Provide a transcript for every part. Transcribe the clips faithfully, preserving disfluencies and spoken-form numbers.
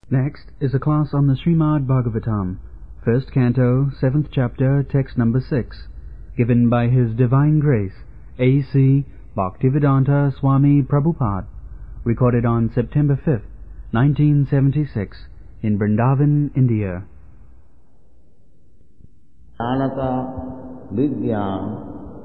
Next is a class on the Srimad Bhagavatam, first canto, seventh chapter, text number six, given by His Divine Grace, A C Bhaktivedanta Swami Prabhupada, recorded on September fifth, nineteen seventy-six, in Vrindavan, India. Anata Vidyam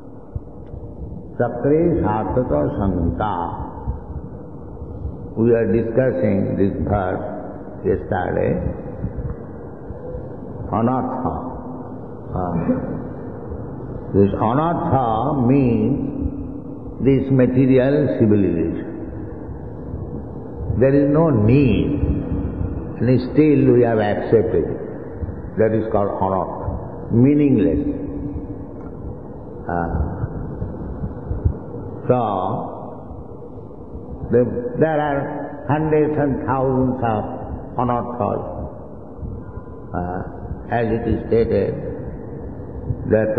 Sakre Sarthata Samhita. We are discussing this verse yesterday. Anartha. Uh, this anartha means this material civilization. There is no need, and still we have accepted it. That is called anartha, meaningless. Uh, so, the, there are hundreds and thousands of anarthas, uh, as it is stated that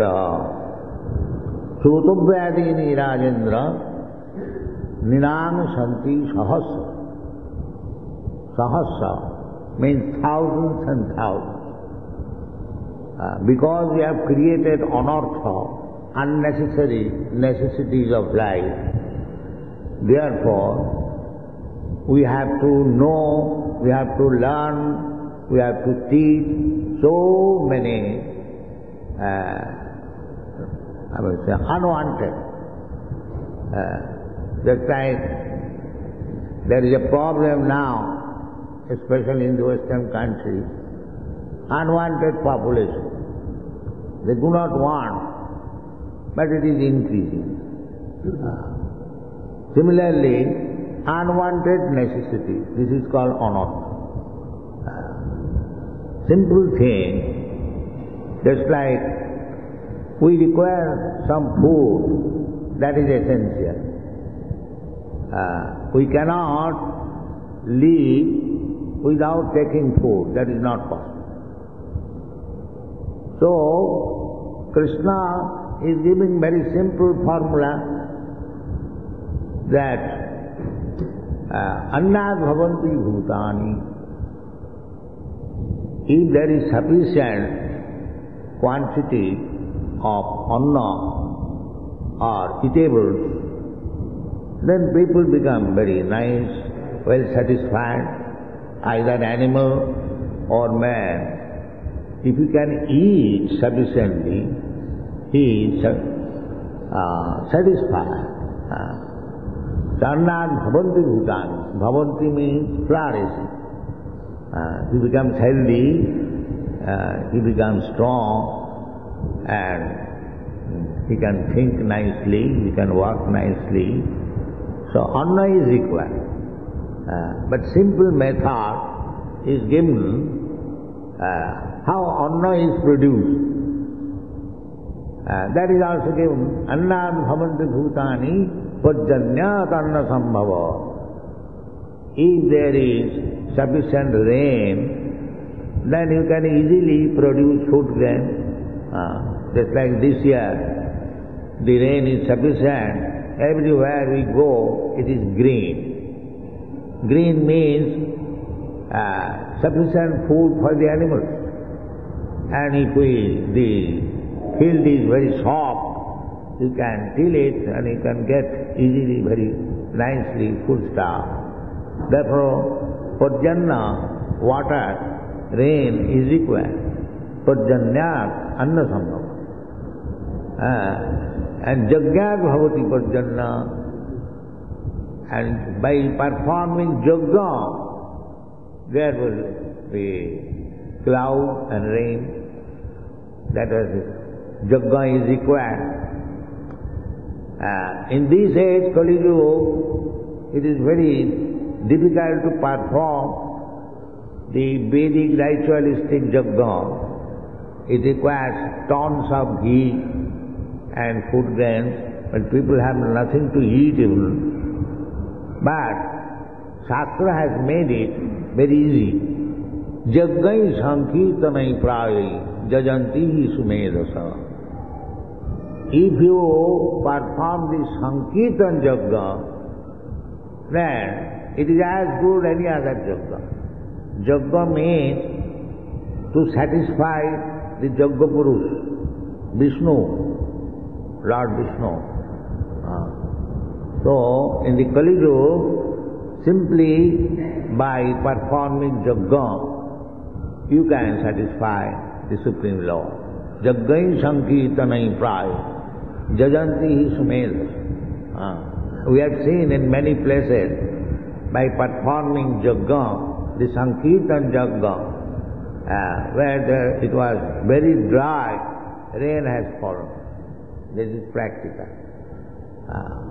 Shrutavadini Rajendra Ninang Santi Sahasra. Sahasra means thousands and thousands. Uh, because we have created anartha, unnecessary necessities of life, therefore we have to know, we have to learn, we have to teach so many uh, I would say unwanted. Uh, just like there is a problem now, especially in the Western countries, unwanted population. They do not want, but it is increasing. Uh, similarly, unwanted necessity, this is called anartha. Uh, simple thing, just like we require some food, that is essential. Uh, we cannot live without taking food, that is not possible. So, Krishna is giving very simple formula that Annad bhavanti bhutani. If there is sufficient quantity of anna or eatables, then people become very nice, well satisfied, either animal or man. If he can eat sufficiently, he is uh, satisfied. Uh, Annad bhavanti bhutani. Bhavanti means flourishing. Uh, he becomes healthy, uh, he becomes strong, and he can think nicely, he can walk nicely. So anna is required. Uh, but simple method is given uh, how anna is produced. Uh, that is also given. Annad bhavanti bhutani Pajanyat anna sambhava. If there is sufficient rain, then you can easily produce food grain. Uh, just like this year, the rain is sufficient. Everywhere we go, it is green. Green means uh, sufficient food for the animals. And if we, the field is very soft, you can till it and you can get easily, very nicely food stuff. Therefore, Pajanya, water, rain is required. Pajanyat anna sambhava. Uh, and Jagyat bhavati Pajanya. And by performing Jagya, there will be cloud and rain. That is it. Jagya is required. Uh, in this age, Kali Yuga, it is very difficult to perform the Vedic ritualistic Jagya. It requires tons of ghee and food grains, but people have nothing to eat even. But Shastra has made it very easy. Jagyai sankirtanai prayai jajanti sumedasa. If you perform the Sankirtan Jagya, then it is as good any other Jagya. Yajna means to satisfy the Yajna Purush, Vishnu, Lord Vishnu. Uh, so, in the Kali Yuga, simply by performing Yajna, you can satisfy the Supreme Lord. Yajnai Sankirtanai Pray, Jajanti Sumedha. Uh, we have seen in many places, by performing Yajna, the Sankirtan Yajna, uh, where there, it was very dry, rain has fallen. This is practical. Uh,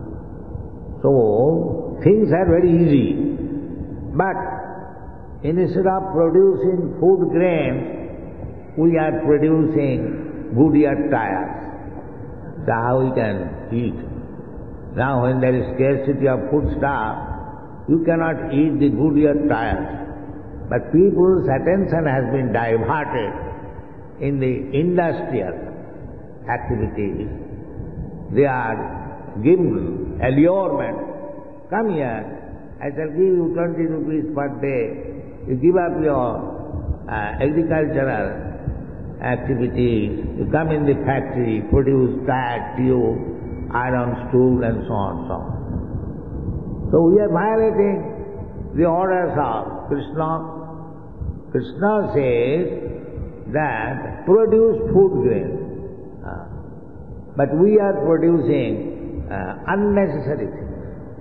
so, things are very easy. But instead of producing food grains, we are producing Goodyear tires. So how we can eat? Now when there is scarcity of foodstuff, you cannot eat the Goodyear tires. But people's attention has been diverted in the industrial activities. They are given allurement. Come here, I shall give you twenty rupees per day. You give up your uh, agricultural activities. You come in the factory, produce tire, tube, iron stool and so on and so on. So we are violating the orders of Krishna. Krishna says that produce food grain. Uh, but we are producing uh, unnecessary things.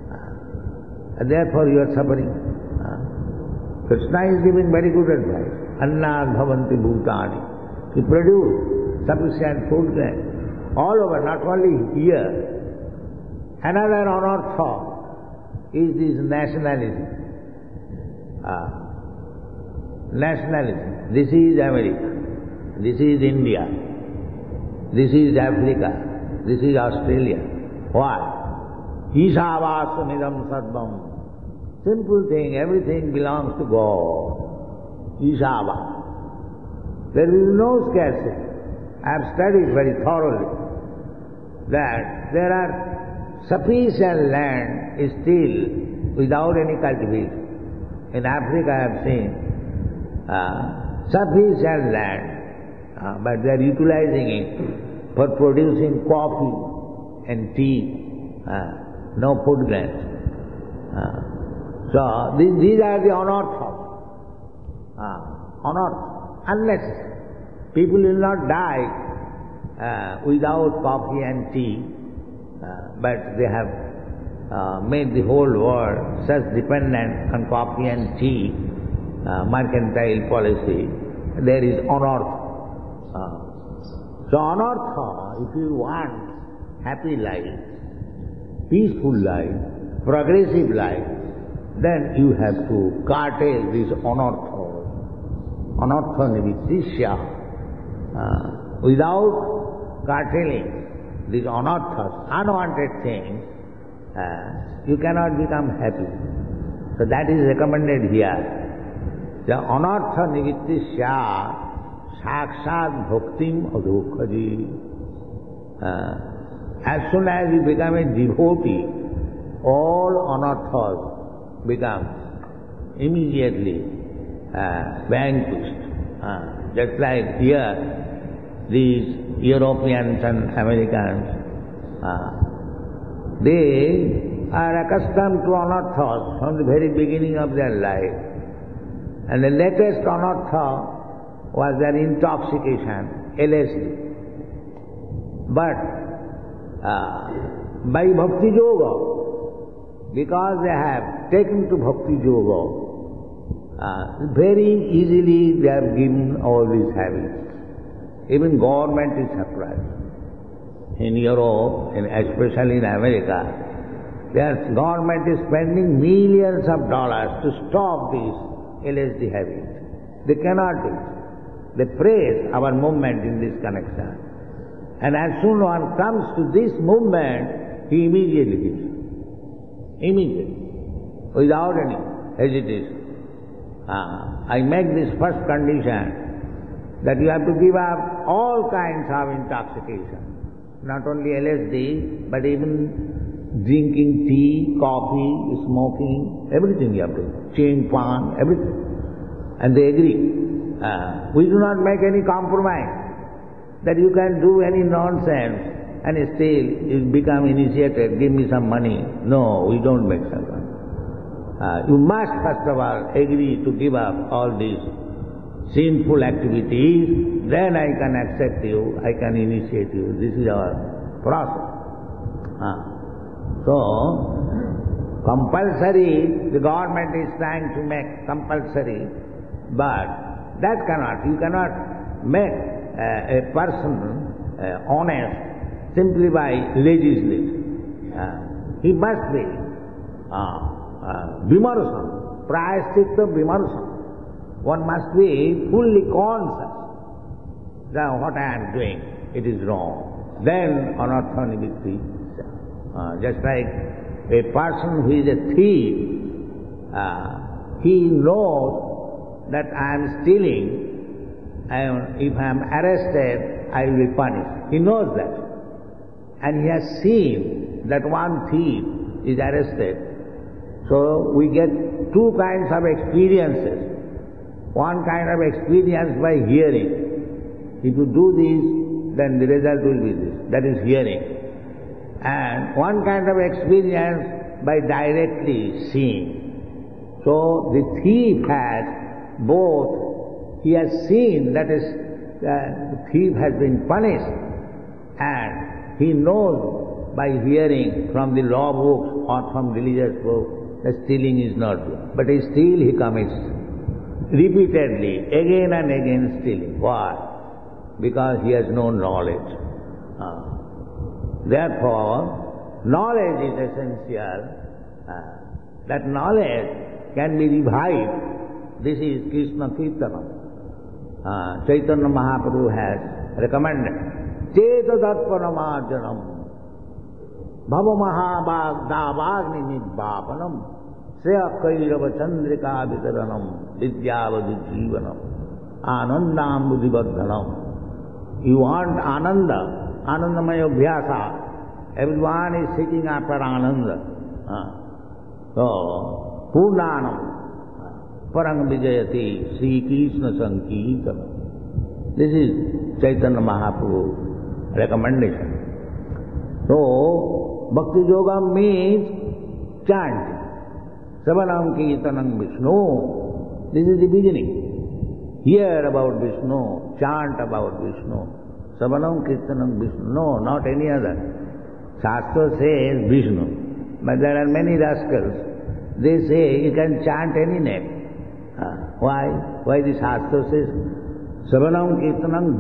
Uh, and therefore you are suffering. Uh, Krishna is giving very good advice. Annad bhavanti bhutani. To produce sufficient food grain. All over, not only here. Another anartha is this nationalism. Uh, nationalism. This is America. This is India. This is Africa. This is Australia. Why? Ishavasyanidam sarvam. Simple thing, everything belongs to God. Ishava. There is no scarcity. I have studied very thoroughly that there are sufficient land still without any cultivation. In Africa I have seen uh, sufficient land, uh, but they are utilizing it for producing coffee and tea, uh, no food grains. Uh, so these, these are the anarthas, uh, anarthas, unnecessary. People will not die uh, without coffee and tea, uh, but they have uh, made the whole world such dependent on coffee and tea, uh, mercantile policy. There is anartha. Uh, so anartha, if you want happy life, peaceful life, progressive life, then you have to curtail these anarthas. Anartha nivittisya. Uh, without curtailing these anarthas, unwanted things, uh, you cannot become happy. So that is recommended here. The anartha nivittisya sakshat bhaktim adhokhaji. Uh, as soon as you become a devotee, all anarthas become immediately uh, vanquished. Uh, just like here, these Europeans and Americans, uh, they are accustomed to anarthas from the very beginning of their life. And the latest anartha was their intoxication, L S D. But uh, by Bhakti Yoga, because they have taken to Bhakti Yoga, uh, very easily they are given all these habits. Even government is surprised. In Europe, and especially in America, their government is spending millions of dollars to stop this L S D habit. They cannot do it. They praise our movement in this connection. And as soon as one comes to this movement, he immediately gives. Immediately. Without any hesitation. Uh, I make this first condition, that you have to give up all kinds of intoxication. Not only L S D, but even drinking tea, coffee, smoking, everything you have to, chewing pan, everything. and they agree. Uh, we do not make any compromise that you can do any nonsense and still you become initiated, give me some money. No, we don't make some compromise. Uh, you must first of all agree to give up all these sinful activities, then I can accept you, I can initiate you. This is our process. Uh, so, compulsory, the government is trying to make compulsory, but that cannot, you cannot make uh, a person uh, honest simply by legislating. Uh, he must be uh, uh, vimarsana, prayaschitta vimarsana. One must be fully conscious that what I am doing, it is wrong. Then anartha nivritti. Uh, just like a person who is a thief, uh, he knows that I am stealing, and if I am arrested, I will be punished. He knows that. And he has seen that one thief is arrested. So we get two kinds of experiences. One kind of experience by hearing. If you do this, then the result will be this. That is hearing. And one kind of experience by directly seeing. So the thief has both. He has seen, that is, uh, the thief has been punished, and he knows by hearing from the law books or from religious books that stealing is not good. But still he commits repeatedly, again and again stealing. Why? Because he has no knowledge. Uh, therefore, knowledge is essential. Uh, that knowledge can be revived. This is Krishna Kirtana. Uh, Chaitanya Mahaprabhu has recommended. Cheta darpanamarjanam bhava mahabhag davagni nidvapanam Sreya kairava chandrika vitaranam vidyavadi jivanam anandam buddhivardhanam. You want ananda, anandamaya abhyasa. Everyone is seeking after ananda. Uh, so, purnanam parang vijayati Sri Krishna Sankirtanam. This is Chaitanya Mahaprabhu's recommendation. So, Bhakti Yoga means chanting. Savanam Kirtanam Vishnu. This is the beginning. Hear about Vishnu, chant about Vishnu. Savanam Kirtanam Vishnu. No, not any other. Shastra says Vishnu. But there are many rascals. They say you can chant any name. Uh, why? Why the Shastra says Savanam Kirtanam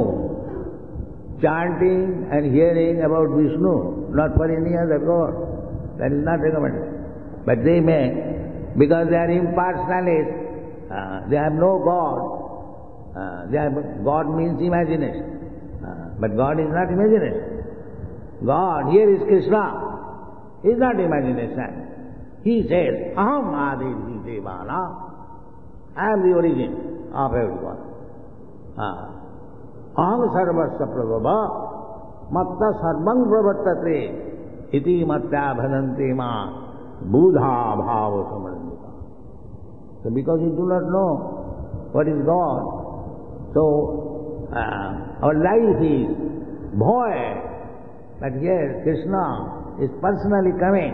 Vishnu. Chanting and hearing about Vishnu, not for any other God. That is not recommended. But they may, because they are impersonalists, uh, they have no God. Uh, they have, God means imagination. Uh, but God is not imagination. God, here is Krishna, is not imagination. He says, Aham Adi Devana. I am the origin of everyone. Uh, Aham Sarvasya Prabhava Matta Sarvang Pravattate Iti Matta Bhadanti Ma Buddha Bhava Samandita. So because you do not know what is God, so uh, our life is void. But here Krishna is personally coming.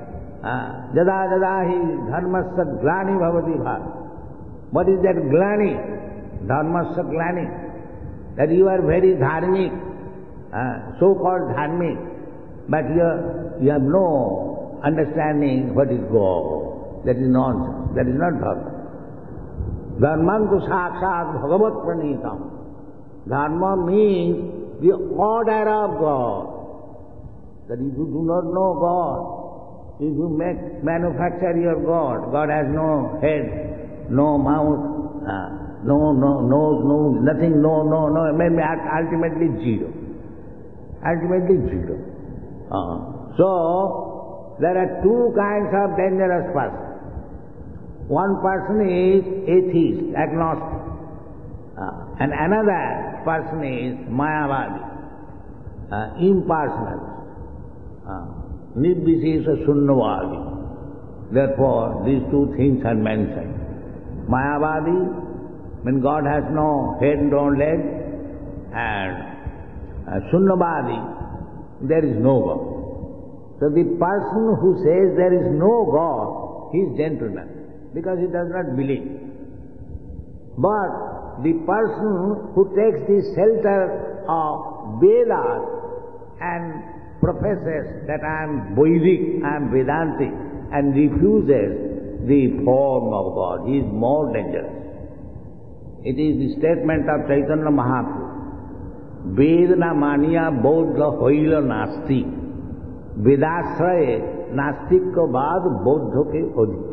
Jada jada hi dharmasya glani bhavati bhava. What is that glani? Dharmasya glani. That you are very dharmic, uh, so-called dharmic, but you, are, you have no understanding what is God. That is nonsense. That is not dharma. Dharmantu sakshat bhagavat pranitam. Dharma means the order of God. That if you do not know God, if you make, manufacture your God, God has no head, no mouth, uh, no, no, nose, no, nothing, no, no, no, maybe ultimately zero. Ultimately zero. Uh, so, there are two kinds of dangerous persons. One person is atheist, agnostic, uh, and another person is Mayavadi, uh, impersonal, uh, Nirbishesha Shunyavadi. Therefore, these two things are mentioned. Mayavadi, when God has no head, no leg, and uh, Sunnavadi, there is no God. So the person who says there is no God, he is gentleman, because he does not believe. But the person who takes the shelter of Vedas and professes that I am Vedic, I am Vedantic, and refuses the form of God, he is more dangerous. It is the statement of Chaitanya Mahaprabhu. Vedana mania bodha hoila nasti. Vedasraye nastik ko baad bodha ke odhi.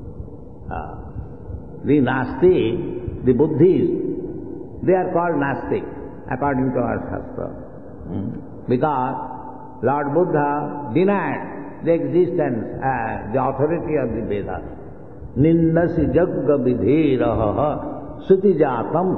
The Nasti, the Buddhists, they are called Nastik according to our Shastra. Hmm? Because Lord Buddha denied the existence, uh, the authority of the Vedas. Nindasi jagga vidheraha suti jatam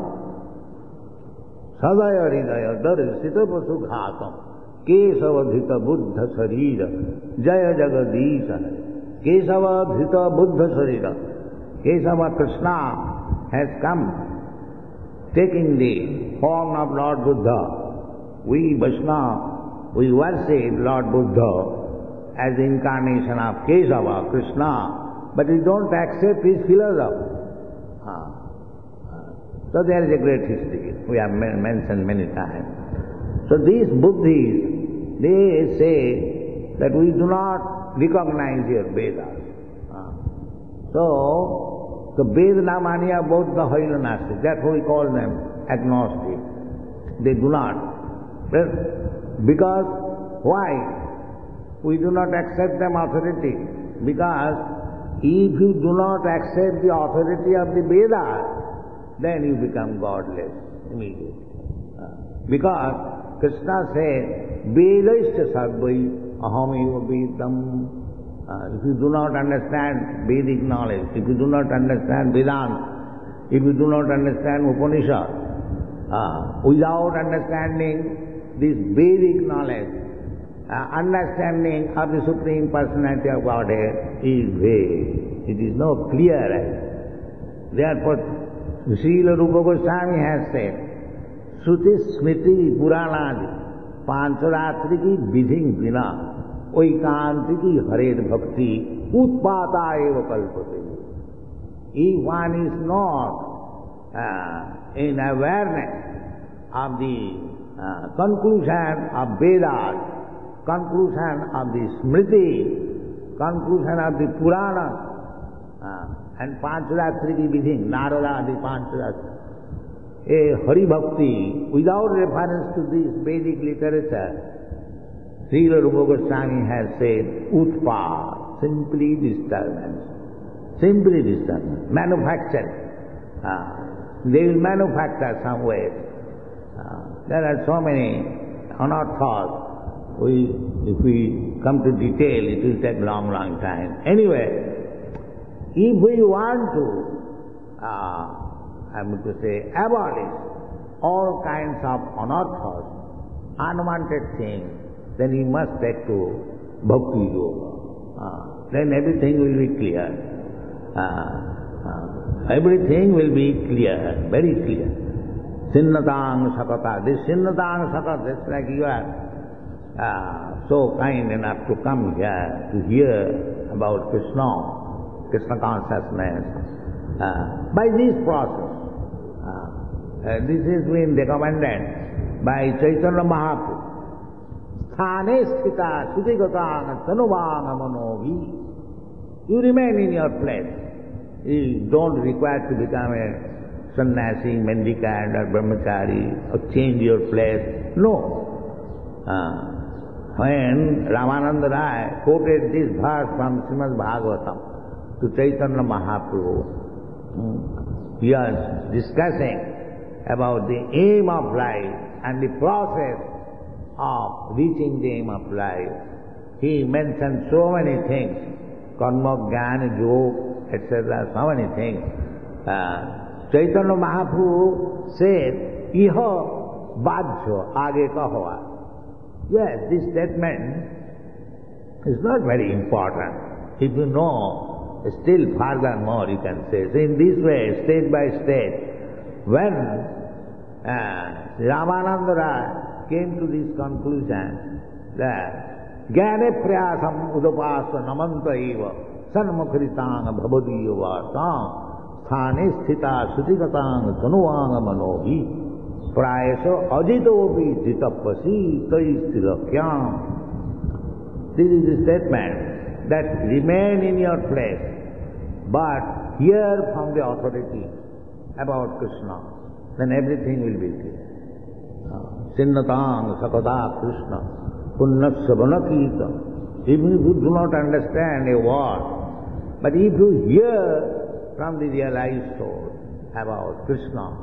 sadaya hridaya darsita pasughatam kesavadhita buddha sarira jaya jagadisha kesavadhita buddha sarira. Kesava Krishna has come taking the form of Lord Buddha. We Vaishnava, we worship Lord Buddha as the incarnation of Kesava, Krishna, but we don't accept his philosophy. Ah. So there is a great history, we have mentioned many times. So these Buddhists, they say that we do not recognize your Vedas. Ah. So, the Vedanamania both the Hailanastic, that's why we call them agnostic. They do not. Because, why? We do not accept them authority. Because if you do not accept the authority of the Vedas, then you become godless immediately. Because Krishna said, Vedaishta sarvai ahamiva vedam. Uh, if you do not understand Vedic knowledge, if you do not understand Vedanta, if you do not understand Upanishad, uh, without understanding this Vedic knowledge, uh, understanding of the Supreme Personality of Godhead is vague. It is no clear. Therefore, Srila Rupa Goswami has said, Shruti Smriti Puranadi Pancharatri ki vidhing vina Oikanti hared bhakti utpata eva kalpate. If one is not uh, in awareness of the uh, conclusion of Vedas, conclusion of the Smriti, conclusion of the Purana, uh, and Pancharatri ki vidhing, Narada the Pancharatri, a Hari Bhakti, without reference to this Vedic literature, Srila Rupa Goswami has said, Utpa, simply disturbance. Simply disturbance. Manufacturing. Uh, they will manufacture some ways. Uh, there are so many unorthodox. We, if we come to detail, it will take long, long time. Anyway, if we want to, uh, I mean to say, abolish all kinds of unorthodox, unwanted things, then he must take to Bhakti Yoga. Uh, then everything will be clear. Uh, uh, everything will be clear, very clear. Sinnatang Sakata. This Sinnatang Sakata, that's like you are uh, so kind enough to come here to hear about Krishna, Krishna consciousness. Uh, by this process, uh, uh, this has been recommended by Chaitanya Mahaprabhu. Sthane sthita sutigatang tanuvang manovi. You remain in your place. You don't require to become a sannyasi, mendicant or brahmachari or change your place. No. Uh, when Ramananda Rai quoted this verse from Srimad Bhagavatam to Chaitanya Mahaprabhu, um, he was discussing about the aim of life and the process of reaching the aim of life. He mentioned so many things, karma, jnana, yoga, et cetera, so many things. Uh, Chaitanya Mahaprabhu said, Iha bhajyo age kahwa. Yes, this statement is not very important. If you know still furthermore you can say. So in this way, stage by stage, when uh, Ramananda Rai came to this conclusion that Jnane prayasam udapasa namanta eva sanmukritang bhavadiyo vartam sthane sthita sutikatang tanuvang manohi prayaso ajitopi jitapasi taisthirakyam. This is the statement that remain in your place, but hear from the authority about Krishna, then everything will be clear. Sinnatang sakata Krishna, punnasya vanakita. Even if you do not understand a word, but if you hear from the realized soul about Krishna,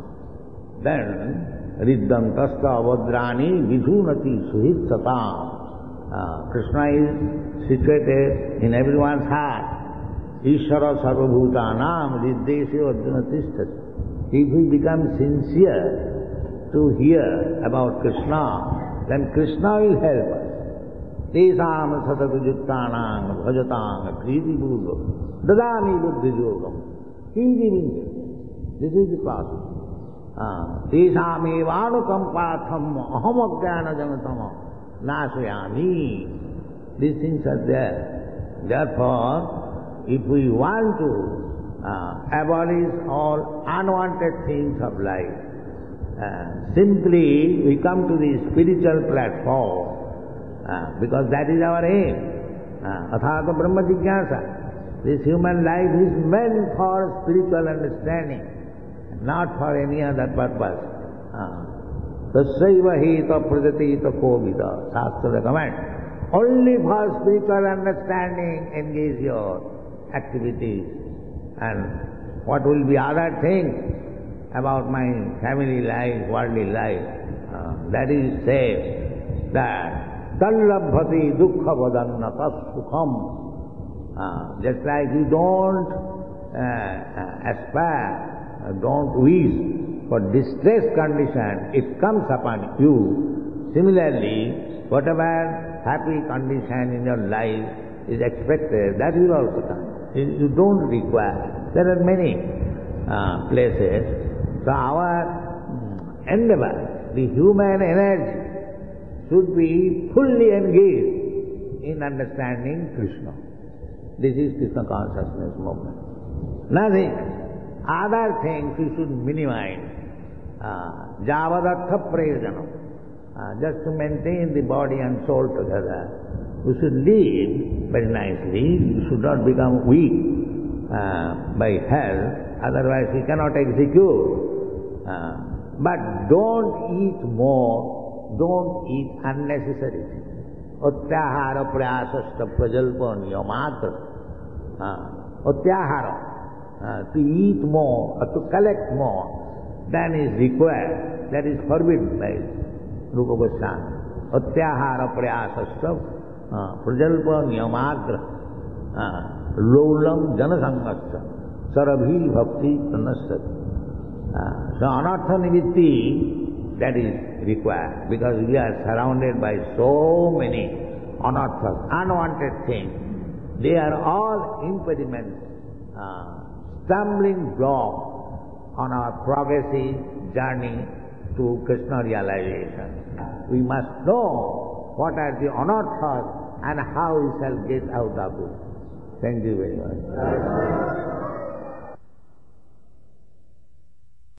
then riddhantasta avadrani vidhunati suhit satam. Uh, Krishna is situated in everyone's heart. Ishvara sarvabhutanam riddhesi arjuna tishtati. If we become sincere to hear about Krishna, then Krishna will help us. Tesam satatujuktanam bhajatang kriti bhudo dadami buddhi yogam. He is giving this. This is the process. Tesam evanukampatham aham ajnana janatama nasayami. These things are there. Therefore, if we want to uh, abolish all unwanted things of life, uh, simply we come to the spiritual platform, uh, because that is our aim. Athata Brahma Jigyasa. This human life is meant for spiritual understanding, not for any other purpose. Uh, Tassaiva hita prajatita kovida. Shastra recommends. Only for spiritual understanding engage your activities. And what will be other things about my family life, worldly life, uh, that is said that tallabhati dukkha vadanna tassukham. Uh, just like you don't uh, uh, aspire, uh, don't wish for distressed condition, it comes upon you. Similarly, whatever happy condition in your life is expected, that will also come. You don't require. There are many uh, places. So our endeavor, the human energy, should be fully engaged in understanding Krishna. This is Krishna consciousness movement. Nothing. Other things we should minimize. Javadartha prayojanam. Just to maintain the body and soul together. We should live very nicely. We should not become weak uh, by health. Otherwise we cannot execute. Uh, but don't eat more. Don't eat unnecessary things. Utyahara prayasasta prajalpa niyamatra. Utyahara. Uh, to eat more or to collect more than is required, that is forbidden by Rupa Goswami. Utyahara prayasasta prajalpa niyamagra lolam janasangasya sarabhi bhakti pranasati. So anartha nimitti, that is required, because we are surrounded by so many anarthas, unwanted things. They are all impediments, uh, stumbling blocks on our progressive journey to Krishna realization. We must know what are the anarthas and how we shall get out of it. Thank you very much.